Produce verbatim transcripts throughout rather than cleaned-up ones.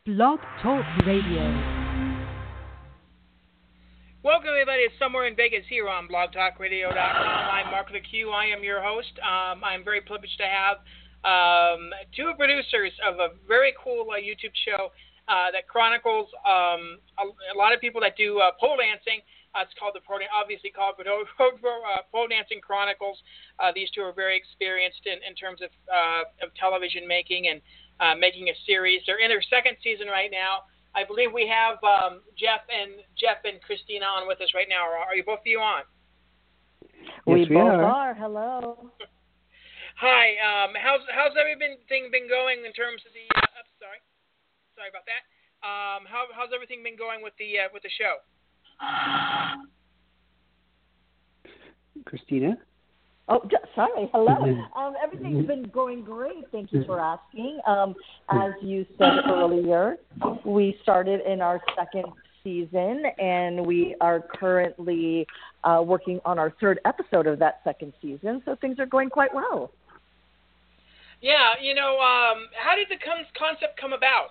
Blog Talk Radio. Welcome, everybody. It's Somewhere in Vegas here on blog talk radio dot com. I'm Mark LeCue. I am your host. Um, I'm very privileged to have um, two producers of a very cool uh, YouTube show uh, that chronicles um, a, a lot of people that do uh, pole dancing. Uh, it's called the Pro, obviously called Pro, Pro, uh, Pole Dancing Chronicles. Uh, these two are very experienced in, in terms of uh, of television making and uh, making a series. They're in their second season right now. I believe we have um, Jeff and Jeff and Christina on with us right now. Are, are you both of you on? We, yes, we both are. are. Hello. Hi. Um, how's how's everything been going in terms of the? Uh, oh, sorry, sorry about that. Um, how how's everything been going with the uh, with the show? Christina? Oh, sorry. Hello. Um, everything's been going great. Thank you for asking. Um, as you said earlier, we started in our second season, and we are currently uh, working on our third episode of that second season, so things are going quite well. Yeah, you know, um, how did the con- concept come about?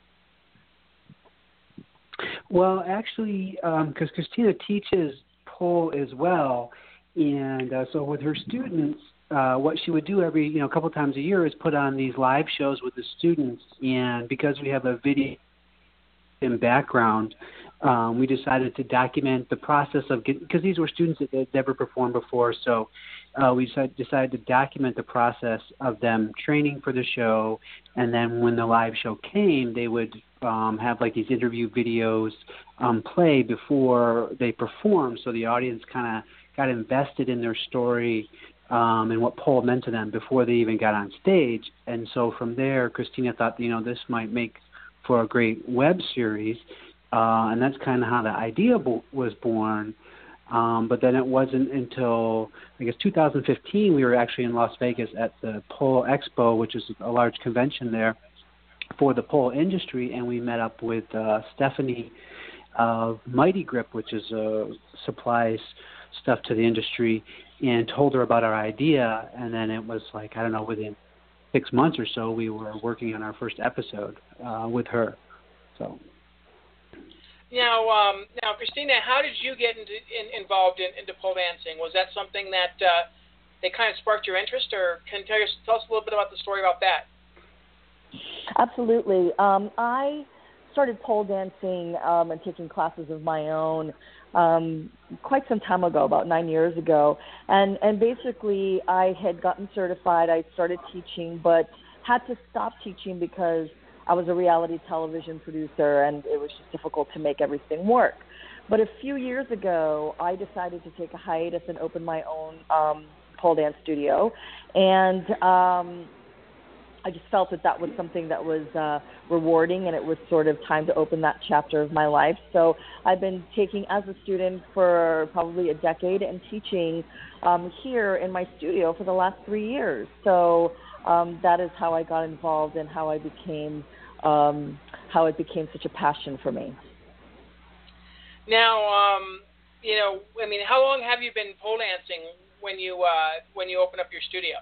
Well, actually, because um, Christina teaches pole as well, and uh, so with her students, uh, what she would do every, you know, a couple times a year is put on these live shows with the students, and because we have a video in background, um, we decided to document the process of getting, because these were students that had never performed before, so uh, we decided, decided to document the process of them training for the show, and then when the live show came, they would um, have like these interview videos um, play before they performed, so the audience kind of got invested in their story um, and what pole meant to them before they even got on stage. And so from there, Christina thought, you know, this might make for a great web series, uh, and that's kind of how the idea bo- was born. Um, but then it wasn't until, I guess, two thousand fifteen, we were actually in Las Vegas at the Pole Expo, which is a large convention there for the pole industry, and we met up with uh, Stephanie of Mighty Grip, which is uh, supplies stuff to the industry, and told her about our idea, and then it was like, I don't know, within six months or so, we were working on our first episode uh, with her. So. Now, um, now, Christina, how did you get into, in, involved in, into pole dancing? Was that something that uh, that kind of sparked your interest, or can you tell, us, tell us a little bit about the story about that? Absolutely. Um, I started pole dancing um, and taking classes of my own um, quite some time ago, about nine years ago. And, and basically, I had gotten certified. I started teaching, but had to stop teaching because I was a reality television producer, and it was just difficult to make everything work. But a few years ago, I decided to take a hiatus and open my own um, pole dance studio. And um, I just felt that that was something that was uh, rewarding, and it was sort of time to open that chapter of my life. So I've been taking as a student for probably a decade and teaching um, here in my studio for the last three years. So um, that is how I got involved and how I became, um, how it became such a passion for me. Now, um, you know, I mean, how long have you been pole dancing when you uh, when you open up your studio?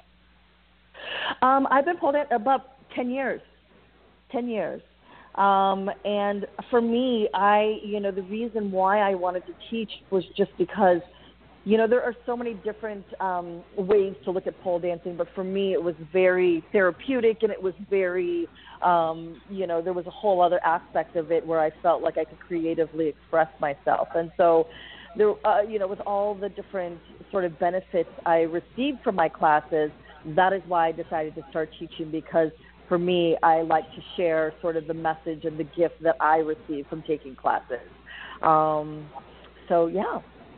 Um, I've been pole dancing about ten years. Ten years. Um, and for me, I, you know, the reason why I wanted to teach was just because, you know, there are so many different um, ways to look at pole dancing, but for me, it was very therapeutic, and it was very, um, you know, there was a whole other aspect of it where I felt like I could creatively express myself. And so, there, uh, you know, with all the different sort of benefits I received from my classes, that is why I decided to start teaching, because for me, I like to share sort of the message and the gift that I receive from taking classes. Um, so, yeah.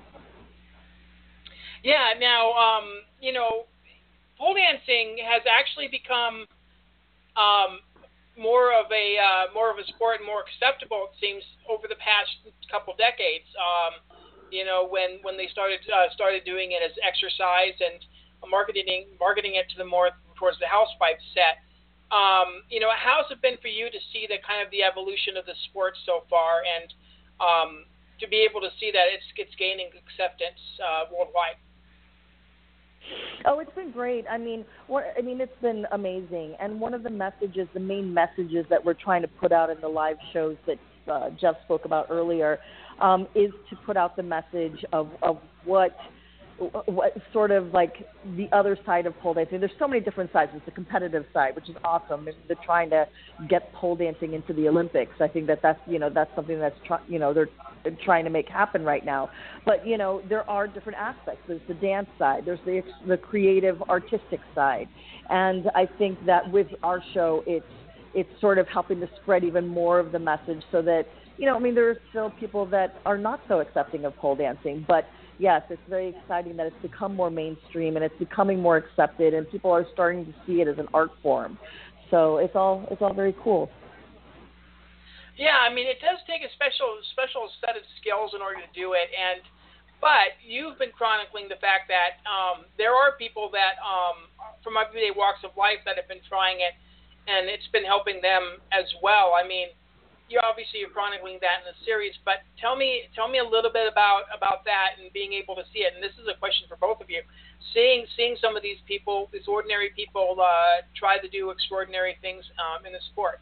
Yeah, now, um, you know, pole dancing has actually become um, more of a uh, more of a sport and more acceptable, it seems, over the past couple decades. Um, you know, when, when they started uh, started doing it as exercise and marketing marketing it to the more towards the house pipe set. Um, you know, how's it been for you to see the kind of the evolution of the sport so far, and um, to be able to see that it's it's gaining acceptance uh, worldwide? Oh, it's been great. I mean, what, I mean, it's been amazing. And one of the messages, the main messages that we're trying to put out in the live shows that uh, Jeff spoke about earlier, um, is to put out the message of, of what what sort of like the other side of pole dancing. There's so many different sides. There's the competitive side, which is awesome. They're trying to get pole dancing into the Olympics. I think that that's, you know, that's something that's, try, you know, they're trying to make happen right now. But, you know, there are different aspects. There's the dance side. There's the, the creative, artistic side. And I think that with our show, it's, it's sort of helping to spread even more of the message so that, you know, I mean, there are still people that are not so accepting of pole dancing, but yes, it's very exciting that it's become more mainstream and it's becoming more accepted, and people are starting to see it as an art form. So it's all it's all very cool. Yeah, I mean, it does take a special special set of skills in order to do it, and but you've been chronicling the fact that um, there are people that um, from everyday walks of life that have been trying it, and it's been helping them as well. I mean, you obviously you're chronicling that in the series, but tell me tell me a little bit about, about that and being able to see it. And this is a question for both of you. Seeing seeing some of these people, these ordinary people, uh, try to do extraordinary things um, in the sport.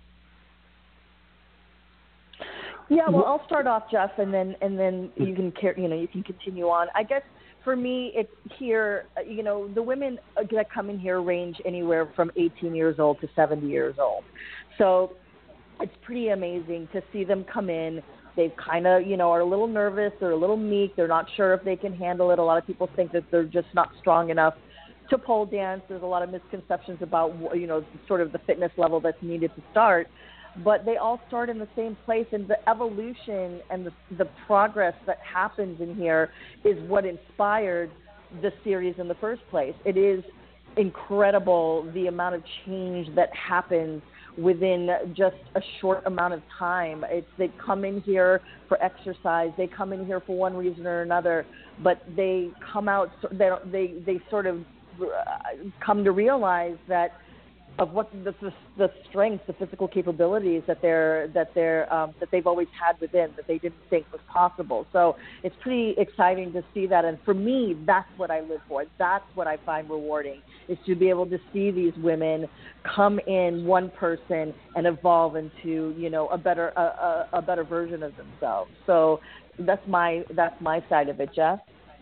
Yeah, well, I'll start off, Jeff, and then and then you can you know you can continue on. I guess for me, it's here. You know, the women that come in here range anywhere from eighteen years old to seventy years old. So it's pretty amazing to see them come in. They kind of, you know, are a little nervous. They're a little meek. They're not sure if they can handle it. A lot of people think that they're just not strong enough to pole dance. There's a lot of misconceptions about, you know, sort of the fitness level that's needed to start. But they all start in the same place, and the evolution and the, the progress that happens in here is what inspired the series in the first place. It is incredible the amount of change that happens within just a short amount of time. It's they come in here for exercise. They come in here for one reason or another, but they come out. They they they sort of come to realize that of what the, the the strengths, the physical capabilities that they're that they're um, that they've always had within, that they didn't think was possible. So it's pretty exciting to see that, and for me, that's what I live for. That's what I find rewarding, is to be able to see these women come in one person and evolve into, you know, a better a, a, a better version of themselves. So that's my that's my side of it, Jeff.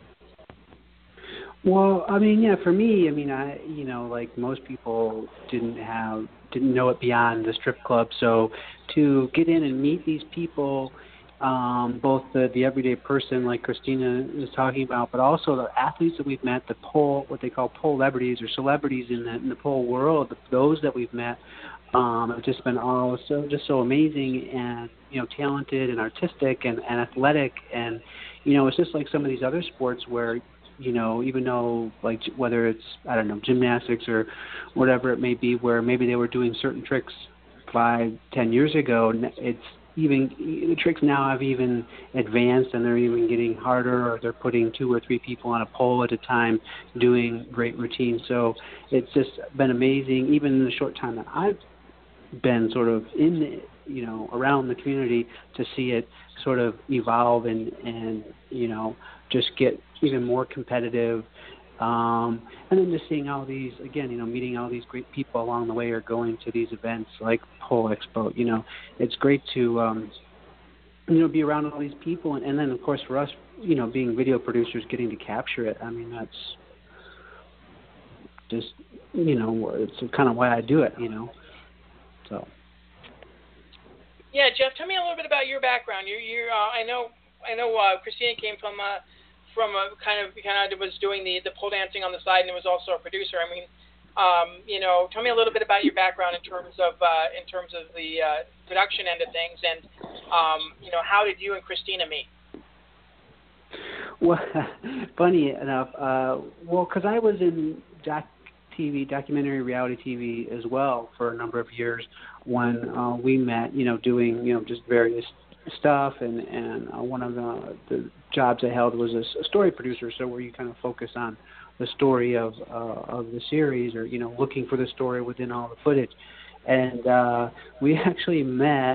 Well, I mean, yeah, for me, I mean, I, you know, like most people didn't have, didn't know it beyond the strip club. So to get in and meet these people, um, both the, the everyday person like Christina is talking about, but also the athletes that we've met, the pole, what they call pole celebrities or celebrities in the, in the pole world, those that we've met, um, have just been all so, just so amazing and, you know, talented and artistic and, and athletic. And, you know, it's just like some of these other sports where, you know, even though, like, whether it's, I don't know, gymnastics or whatever it may be, where maybe they were doing certain tricks five, ten years ago, it's even, the tricks now have even advanced and they're even getting harder, or they're putting two or three people on a pole at a time doing great routines. So it's just been amazing, even in the short time that I've been sort of in, the, you know, around the community, to see it sort of evolve and, and you know, just get even more competitive, um, and then just seeing all these, again, you know, meeting all these great people along the way, or going to these events like Pole Expo. You know, it's great to, um, you know, be around all these people, and, and then, of course, for us, you know, being video producers, getting to capture it. I mean, that's just, you know, it's kind of why I do it, you know, so. Yeah, Jeff, tell me a little bit about your background. You're, you're uh, I know, I know, uh, Christina came from a, from a kind of, kind of was doing the, the pole dancing on the side, and was also a producer. I mean, um, you know, tell me a little bit about your background in terms of, uh, in terms of the uh, production end of things, and, um, you know, how did you and Christina meet? Well, funny enough, uh, well, because I was in doc T V, documentary reality T V as well for a number of years when uh, we met, you know, doing, you know, just various stuff, and, and uh, one of the, the jobs I held was a, a story producer, so where you kind of focus on the story of uh, of the series, or, you know, looking for the story within all the footage. And uh, we actually met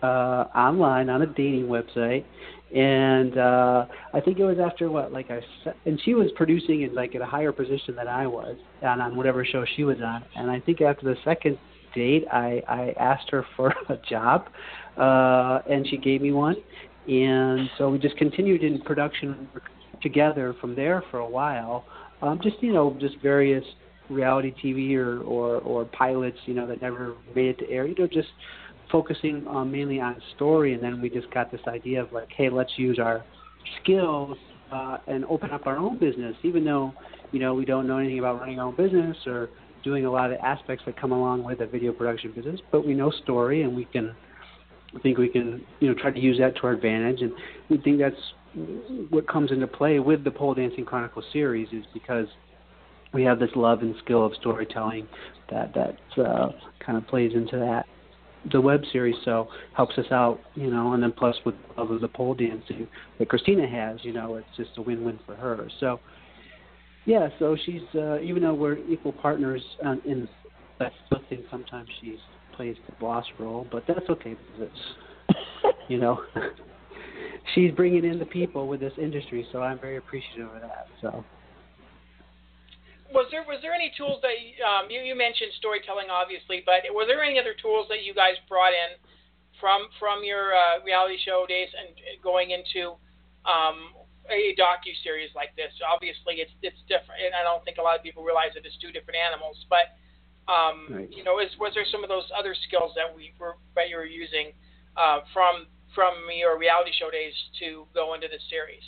uh, online on a dating website, and uh, I think it was after what, like I said, and she was producing in like at a higher position than I was, and on whatever show she was on. And I think after the second date, I, I asked her for a job, uh, and she gave me one, and so we just continued in production together from there for a while. Um, just you know, just various reality T V or, or, or pilots, you know, that never made it to air, you know, just focusing um, mainly on story. And then we just got this idea of like, hey, let's use our skills uh, and open up our own business, even though, you know, we don't know anything about running our own business or doing a lot of aspects that come along with a video production business, but we know story, and we can, I think we can, you know, try to use that to our advantage. And we think that's what comes into play with the Pole Dancing Chronicles series, is because we have this love and skill of storytelling that that uh, kind of plays into that the web series, so helps us out, you know. And then plus with love of the pole dancing that Christina has, you know, it's just a win-win for her. So yeah, so she's uh, even though we're equal partners um, in, I still think sometimes she plays the boss role, but that's okay because it's you know she's bringing in the people with this industry, so I'm very appreciative of that. So. Was there was there any tools that um, you you mentioned storytelling obviously, but were there any other tools that you guys brought in from from your uh, reality show days and going into um, a docu-series like this? Obviously, it's it's different, and I don't think a lot of people realize that it's two different animals. But um, right. you know, is was there some of those other skills that we were that you were using uh, from from your reality show days to go into this series?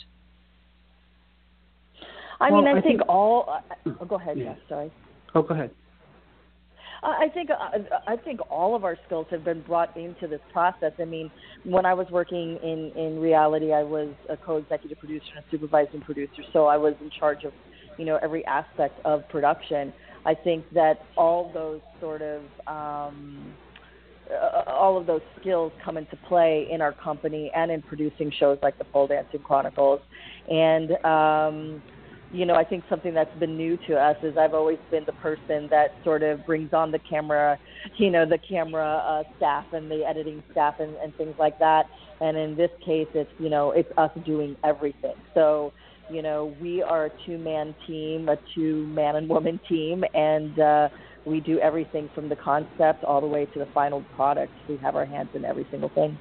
I well, mean, I, I think, think all. Uh, oh, go ahead. Yeah. Sorry. Oh, go ahead. I think uh, I think all of our skills have been brought into this process. I mean, when I was working in, in reality, I was a co-executive producer and a supervising producer, so I was in charge of, you know, every aspect of production. I think that all those sort of um, uh, all of those skills come into play in our company and in producing shows like the Pole Dancing Chronicles, and. Um, You know, I think something that's been new to us is I've always been the person that sort of brings on the camera, you know, the camera uh, staff and the editing staff and, and things like that. And in this case, it's, you know, it's us doing everything. So, you know, we are a two-man team, a two-man and woman team, and uh, we do everything from the concept all the way to the final product. We have our hands in every single thing.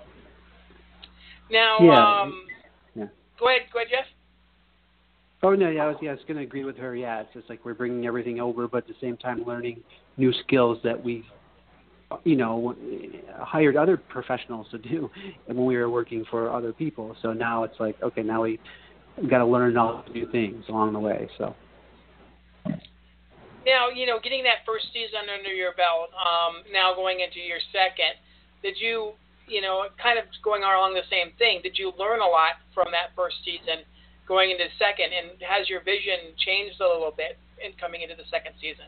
Now, yeah. um, yeah. go ahead, go ahead, Jeff. Oh, no, yeah, I was, yeah, I was going to agree with her. Yeah, it's just like we're bringing everything over, but at the same time learning new skills that we, you know, hired other professionals to do when we were working for other people. So now it's like, okay, now we got to learn all the new things along the way. So. Now, you know, getting that first season under your belt, um, now going into your second, did you, you know, kind of going along the same thing, did you learn a lot from that first season going into the second, and has your vision changed a little bit in coming into the second season?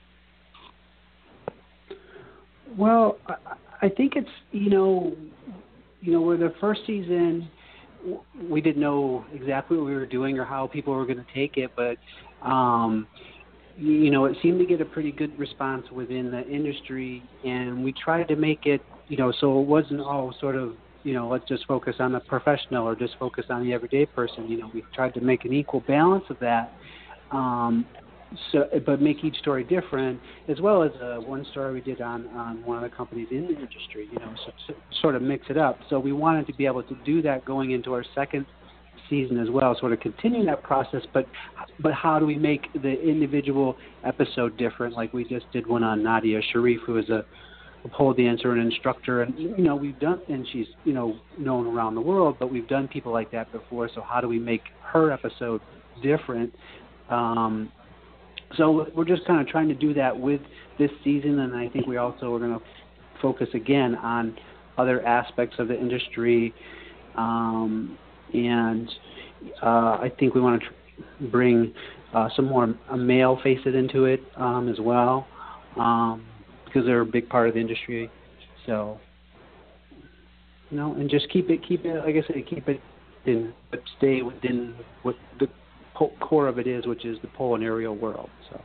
Well, I, I think it's, you know, you know, where the first season, we didn't know exactly what we were doing or how people were going to take it, but, um, you know, it seemed to get a pretty good response within the industry, and we tried to make it, you know, so it wasn't all sort of, you know, let's just focus on the professional or just focus on the everyday person. You know, we tried to make an equal balance of that, um, so but make each story different, as well as uh, one story we did on, on one of the companies in the industry, you know, so, so sort of mix it up. So we wanted to be able to do that going into our second season as well, sort of continue that process, but but how do we make the individual episode different? Like we just did one on Nadia Sharif, who is a a pole dancer and instructor, and you know we've done, and she's you know known around the world, but we've done people like that before. So how do we make her episode different? Um, so we're just kind of trying to do that with this season, and I think we also are going to focus again on other aspects of the industry, um, and uh, I think we want to tr- bring uh, some more a male face it into it um, as well. Um, because they're a big part of the industry, so you know, and just keep it, keep it, like I said, keep it in, but stay within what the core of it is, which is the pole and aerial world. So.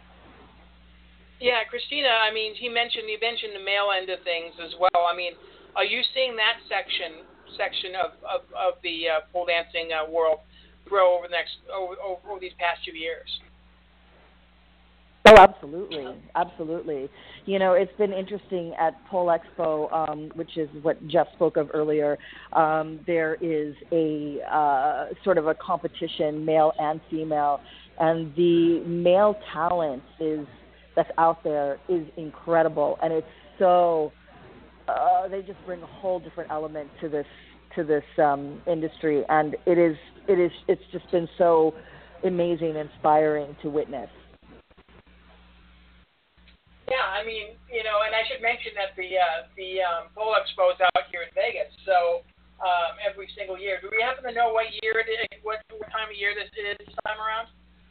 Yeah, Christina. I mean, he mentioned you mentioned the male end of things as well. I mean, Are you seeing that section section of, of, of the uh, pole dancing uh, world grow over the next over, over, over these past few years? Oh, absolutely, absolutely. You know, it's been interesting at Pole Expo, um, which is what Jeff spoke of earlier. Um, there is a uh, sort of a competition, male and female, and the male talent is that's out there is incredible, and it's so uh, they just bring a whole different element to this to this um, industry, and it is it is it's just been so amazing, inspiring to witness. Yeah, I mean, you know, and I should mention that the uh, the um, Pole Expo is out here in Vegas, so um, every single year. Do we happen to know what year it is, what, what time of year this is this time around?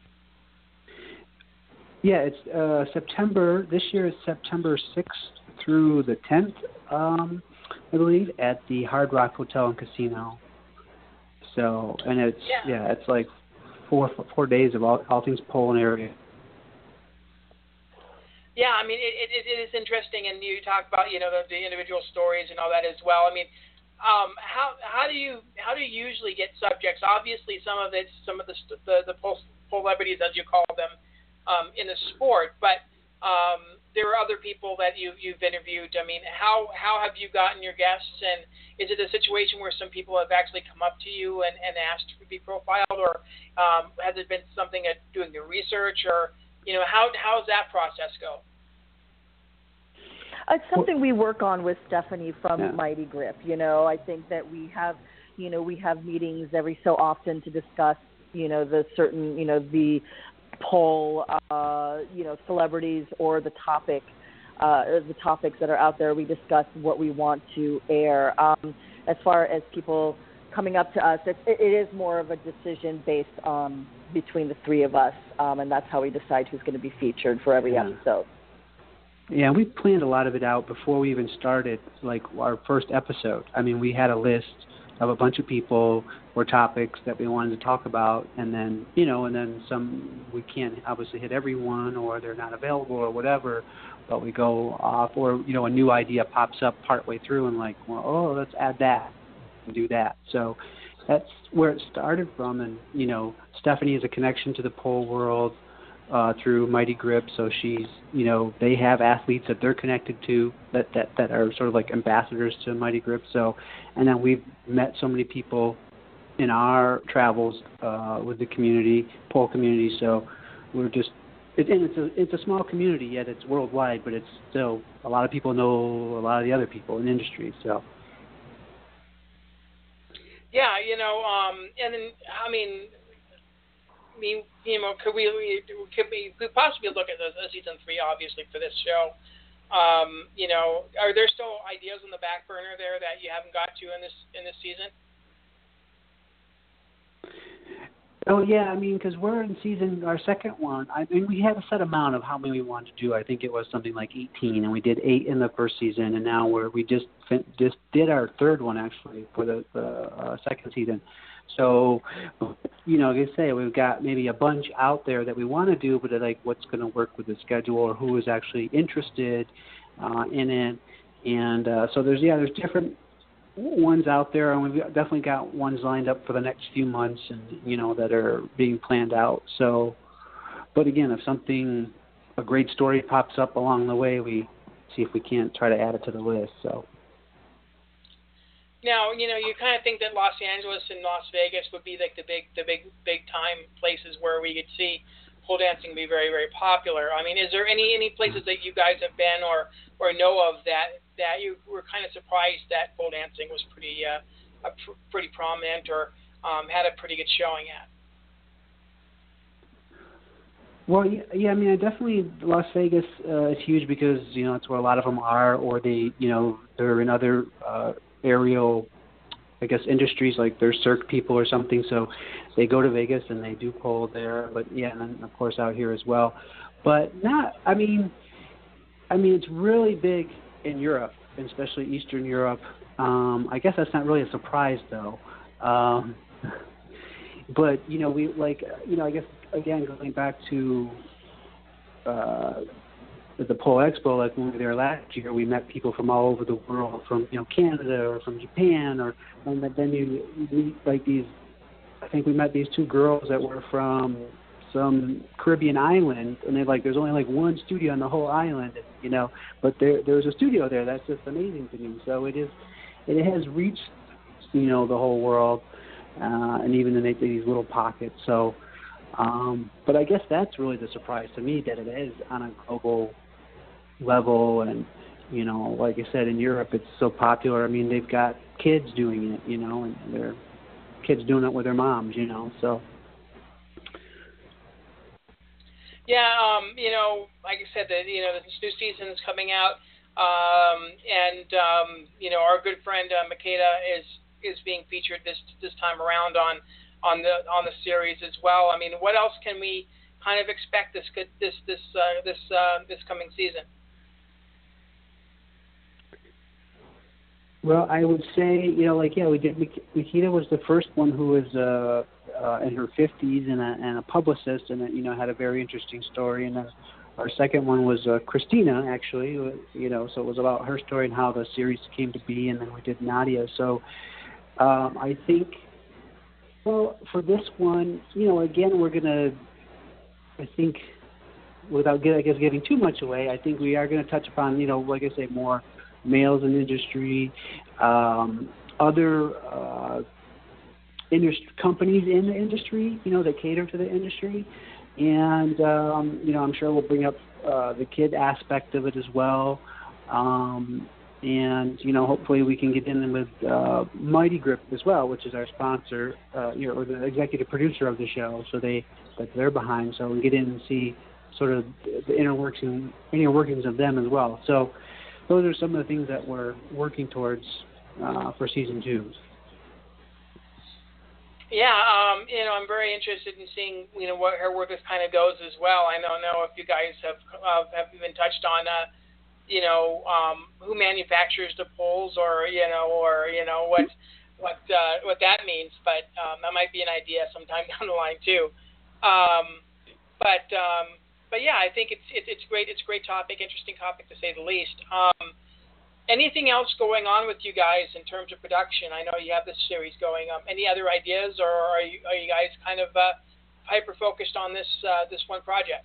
Yeah, it's uh, September. This year is September sixth through the tenth, um, I believe, at the Hard Rock Hotel and Casino. So, and it's yeah, yeah it's like four four days of all, all things pole and area. Yeah, I mean, it, it, it is interesting, and you talk about, you know, the, the individual stories and all that as well. I mean, um, how how do you how do you usually get subjects? Obviously, some of it's some of the the, the pole celebrities, as you call them, um, in the sport, but um, there are other people that you you've interviewed. I mean, how how have you gotten your guests, and is it a situation where some people have actually come up to you and, and asked to be profiled, or um, has it been something at doing the research, or you know, how how does that process go? It's something we work on with Stephanie from yeah. Mighty Grip. You know, I think that we have, you know, we have meetings every so often to discuss, you know, the certain, you know, the pole, uh, you know, celebrities or the topic, uh, the topics that are out there. We discuss what we want to air. Um, as far as people coming up to us, it, it is more of a decision based on between the three of us, um, and that's how we decide who's going to be featured for every yeah. episode. Yeah, we planned a lot of it out before we even started, like our first episode. I mean, we had a list of a bunch of people or topics that we wanted to talk about, and then, you know, and then some, we can't obviously hit everyone, or they're not available or whatever, but we go off, or, you know, a new idea pops up partway through and like, well, oh, let's add that and do that. So that's where it started from, and, you know, Stephanie has a connection to the pole world uh, through Mighty Grip, so she's, you know, they have athletes that they're connected to that, that, that are sort of like ambassadors to Mighty Grip. So, and then we've met so many people in our travels uh, with the community, pole community, so we're just, it, and it's a, it's a small community, yet it's worldwide, but it's still, a lot of people know a lot of the other people in the industry, so. Yeah, you know, um, and then, I mean, I mean, you know, could we could we could possibly look at a, a season three, obviously, for this show? Um, you know, are there still ideas on the back burner there that you haven't got to in this in this season? Oh yeah, I mean, because we're in season our second one. I mean, we had a set amount of how many we wanted to do. I think it was something like eighteen, and we did eight in the first season, and now we're we just just did our third one actually for the, the uh, second season. So, you know, like I say, we've got maybe a bunch out there that we want to do, but like what's going to work with the schedule or who is actually interested uh, in it. And uh, so there's, yeah, there's different ones out there, and we've definitely got ones lined up for the next few months and, you know, that are being planned out. So, but again, if something, a great story pops up along the way, we see if we can't try to add it to the list, so. Now, you know, you kind of think that Los Angeles and Las Vegas would be like the big, the big, big time places where we could see pole dancing be very, very popular. I mean, is there any, any places that you guys have been or, or know of that, that you were kind of surprised that pole dancing was pretty, uh, a pr- pretty prominent or um, had a pretty good showing at? Well, yeah, yeah, I mean, definitely Las Vegas uh, is huge because, you know, it's where a lot of them are, or they, you know, they're in other uh, aerial, I guess, industries, like they're Cirque people or something, so they go to Vegas and they do pole there, but yeah, and then, of course, out here as well. But not, I mean, I mean, it's really big in Europe, and especially Eastern Europe. Um, I guess that's not really a surprise, though. Um, but, you know, we, like, you know, I guess, again, going back to uh, at the Pole Expo, like when we were there last year, we met people from all over the world, from you know Canada or from Japan, or and then you meet like these. I think we met these two girls that were from some Caribbean island, and they're like, there's only like one studio on the whole island, you know, but there there's a studio there. That's just amazing to me. So it is, it has reached, you know, the whole world, uh, and even in these little pockets. So, um, but I guess that's really the surprise to me, that it is on a global level, and you know, like I said, in Europe it's so popular. I mean, they've got kids doing it, you know, and they're kids doing it with their moms, you know, so. Yeah, um, you know, like I said, that you know, this new season is coming out, um, and um, you know, our good friend uh, Makeda is is being featured this this time around on on the on the series as well. I mean, what else can we kind of expect this this this uh, this uh, this coming season? Well, I would say, you know, like, yeah, we did. Makeda was the first one who was uh, uh, in her fifties and a, and a publicist, and, you know, had a very interesting story. And then our second one was uh, Christina, actually, you know, so it was about her story and how the series came to be. And then we did Nadia. So um, I think, well, for this one, you know, again, we're going to, I think, without, I guess, giving too much away, I think we are going to touch upon, you know, like I say, more males in the industry, um, other uh, industry, companies in the industry, you know, that cater to the industry. And, um, you know, I'm sure we'll bring up uh, the kid aspect of it as well. Um, and, you know, hopefully we can get in with uh, Mighty Grip as well, which is our sponsor, uh, you know, or the executive producer of the show. So they, that they're behind. So we get in and see sort of the inner workings, inner workings of them as well. So those are some of the things that we're working towards uh, for season two. Yeah, um, you know, I'm very interested in seeing, you know, what, where this kind of goes as well. I don't know if you guys have uh, have even touched on, uh, you know, um, who manufactures the poles, or you know, or you know what what uh, what that means. But um, that might be an idea sometime down the line too. Um, but um, But yeah, I think it's it's it's great. It's a great topic, interesting topic to say the least. Um, anything else going on with you guys in terms of production? I know you have this series going. Um, any other ideas, or are you are you guys kind of uh, hyper focused on this uh, this one project?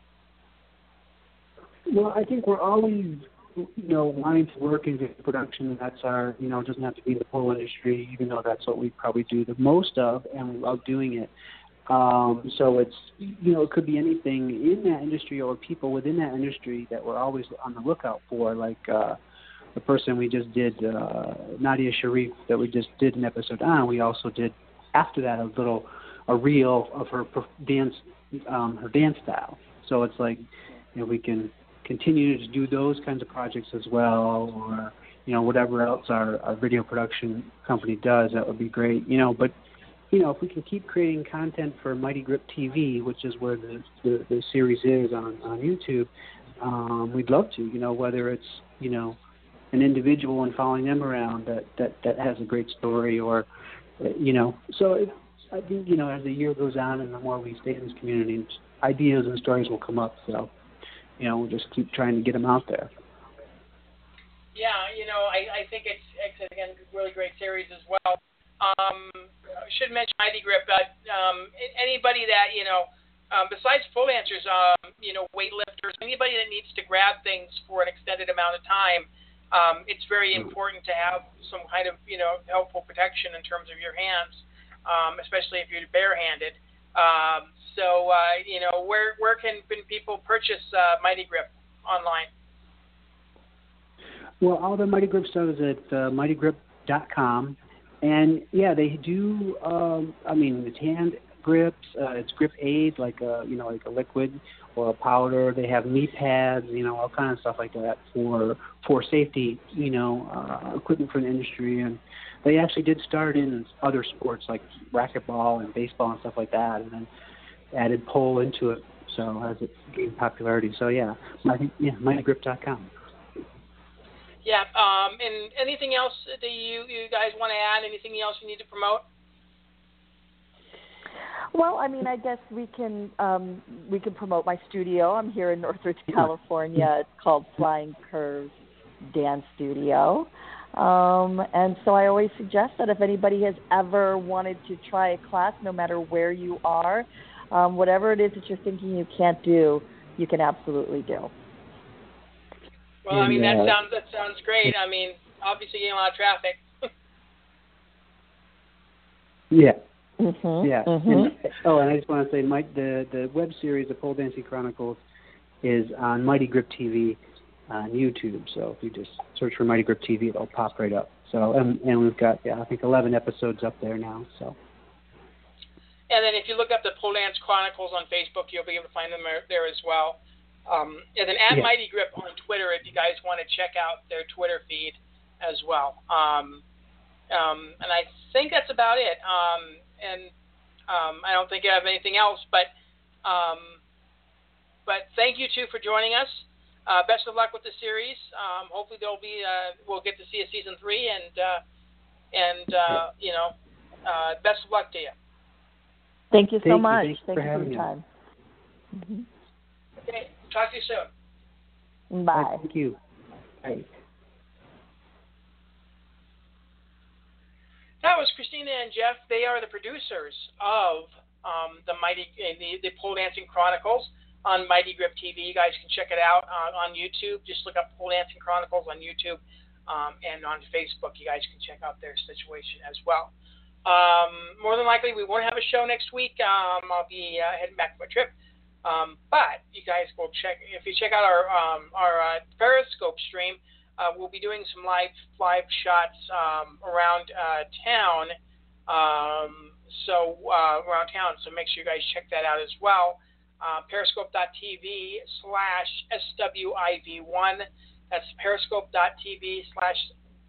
Well, I think we're always, you know, wanting to work in production. That's our, you know, it doesn't have to be in the pole industry, even though that's what we probably do the most of, and we love doing it. Um, so it's, you know, it could be anything in that industry or people within that industry that we're always on the lookout for, like uh, the person we just did, uh, Nadia Sharif, that we just did an episode on. We also did, after that, a little, a reel of her dance, um, her dance style. So it's like, you know, we can continue to do those kinds of projects as well, or, you know, whatever else our, our video production company does, that would be great, you know, but you know, if we can keep creating content for Mighty Grip T V, which is where the, the, the series is on, on YouTube, um, we'd love to, you know, whether it's, you know, an individual and following them around that, that, that has a great story, or, you know, so it, I think, you know, as the year goes on and the more we stay in this community, ideas and stories will come up. So, you know, we'll just keep trying to get them out there. Yeah, you know, I, I think it's, it's, again, a really great series as well. Um, I should mention Mighty Grip, but um, anybody that, you know, um, besides pole dancers, um, you know, weightlifters, anybody that needs to grab things for an extended amount of time, um, it's very important to have some kind of, you know, helpful protection in terms of your hands, um, especially if you're barehanded. Um, so, uh, you know, where where can, can people purchase uh, Mighty Grip online? Well, all the Mighty Grip stuff is at uh, mighty grip dot com. And, yeah, they do, um, I mean, it's hand grips, uh, it's grip aid, like a, you know, like a liquid or a powder. They have knee pads, you know, all kind of stuff like that for for safety, you know, uh, equipment for the industry. And they actually did start in other sports like racquetball and baseball and stuff like that, and then added pole into it, so as it gained popularity. So, yeah, mighty, yeah mighty grip dot com. Yeah, um, and anything else that you, you guys want to add? Anything else you need to promote? Well, I mean, I guess we can um, we can promote my studio. I'm here in Northridge, California. It's called Flying Curves Dance Studio. Um, and so I always suggest that if anybody has ever wanted to try a class, no matter where you are, um, whatever it is that you're thinking you can't do, you can absolutely do. Well, I mean, that sounds that sounds great. I mean, obviously getting a lot of traffic. Yeah. Mm-hmm. Yeah. Mm-hmm. And, oh, and I just want to say, my, the the web series, The Pole Dancing Chronicles, is on Mighty Grip T V on YouTube. So if you just search for Mighty Grip T V, it'll pop right up. So and and we've got yeah, I think eleven episodes up there now. So. And then if you look up the Pole Dance Chronicles on Facebook, you'll be able to find them there as well. Um, and then at yeah. Mighty Grip on Twitter, if you guys want to check out their Twitter feed as well. Um, um, and I think that's about it. Um, and um, I don't think I have anything else. But um, but thank you two for joining us. Uh, best of luck with the series. Um, hopefully there'll be uh, we'll get to see a season three. And uh, and uh, you know, uh, best of luck to you. Thank you so Thank much. You. Thank you you for your time. Mm-hmm. Okay. Talk to you soon. Bye. Thank you. Bye. That was Christina and Jeff. They are the producers of um, the Mighty the, the Pole Dancing Chronicles on Mighty Grip T V. You guys can check it out on, on YouTube. Just look up Pole Dancing Chronicles on YouTube um, and on Facebook. You guys can check out their situation as well. Um, more than likely, we won't have a show next week. Um, I'll be uh, heading back to my trip. Um, but you guys will check if you check out our um, our uh, Periscope stream. Uh, we'll be doing some live live shots um, around uh, town. Um, so uh, around town. So make sure you guys check that out as well. Uh, Periscope.tv slash SWIV1. That's Periscope.tv slash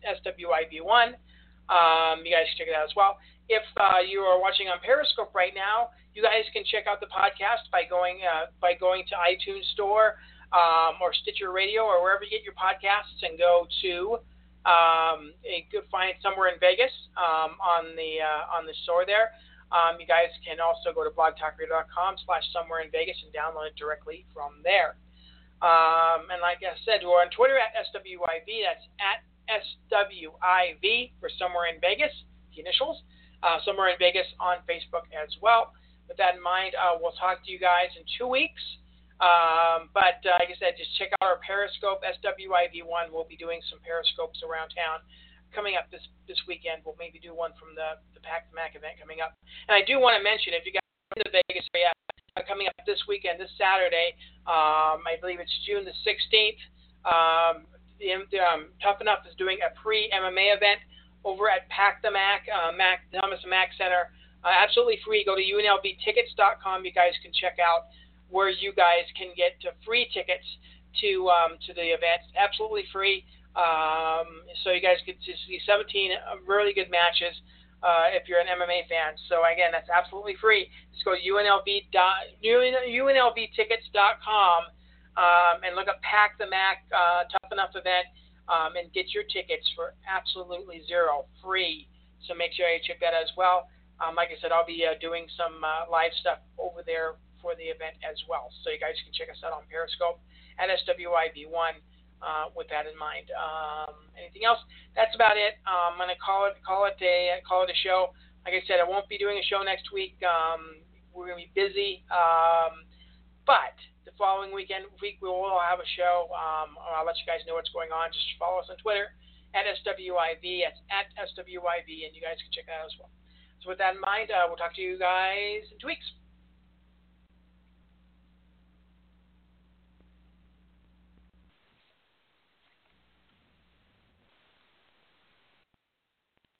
SWIV1. Um, you guys can check it out as well. If uh, you are watching on Periscope right now, you guys can check out the podcast by going uh, by going to iTunes Store um, or Stitcher Radio or wherever you get your podcasts, and go to um, a good find Somewhere in Vegas um, on the uh, on the store there. Um, you guys can also go to blogtalkradio.com slash Somewhere in Vegas and download it directly from there. Um, and like I said, we're on Twitter at S W I V. That's at S W I V for Somewhere in Vegas, the initials. Uh, Somewhere in Vegas on Facebook as well. With that in mind, uh, we'll talk to you guys in two weeks. Um, but uh, like I said, just check out our Periscope, S W I V one. We'll be doing some Periscopes around town coming up this, this weekend. We'll maybe do one from the, the Pack the Mac event coming up. And I do want to mention, if you guys are in the Vegas area, uh, coming up this weekend, this Saturday, um, I believe it's June the sixteenth, um, the, um, Tough Enough is doing a pre-M M A event over at Pack the Mac, uh, Mac, Thomas Mack Center. Uh, absolutely free. Go to U N L V tickets dot com. You guys can check out where you guys can get to free tickets to um, to the event. Absolutely free. Um, so you guys get to see seventeen really good matches uh, if you're an M M A fan. So again, that's absolutely free. Just go to U N L V tickets dot com um, and look up Pack the Mac uh, Tough Enough event. Um, and get your tickets for absolutely zero, free. So make sure you check that as well. Um, like I said, I'll be uh, doing some uh, live stuff over there for the event as well. So you guys can check us out on Periscope at S W I V one uh, with that in mind. Um, anything else? That's about it. Um, I'm going to call it call it a call it a show. Like I said, I won't be doing a show next week. Um, we're going to be busy, um, but the following weekend week we will have a show. Um, I'll let you guys know what's going on. Just follow us on Twitter at S W I V. That's at S W I V, and you guys can check that out as well. So with that in mind, uh, we'll talk to you guys in two weeks.